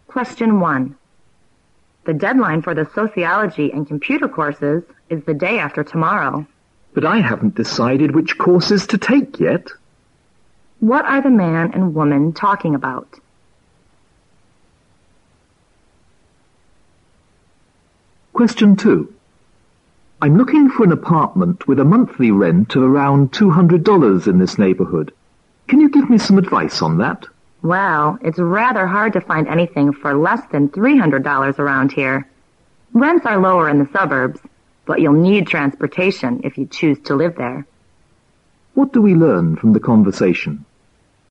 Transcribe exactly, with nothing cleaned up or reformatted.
Question one. The deadline for the sociology and computer courses is the day after tomorrow. But I haven't decided which courses to take yet. What are the man and woman talking about? Question two. I'm looking for an apartment with a monthly rent of around two hundred dollars in this neighborhood. Can you give me some advice on that? Well, it's rather hard to find anything for less than three hundred dollars around here. Rents are lower in the suburbs, but you'll need transportation if you choose to live there. What do we learn from the conversation?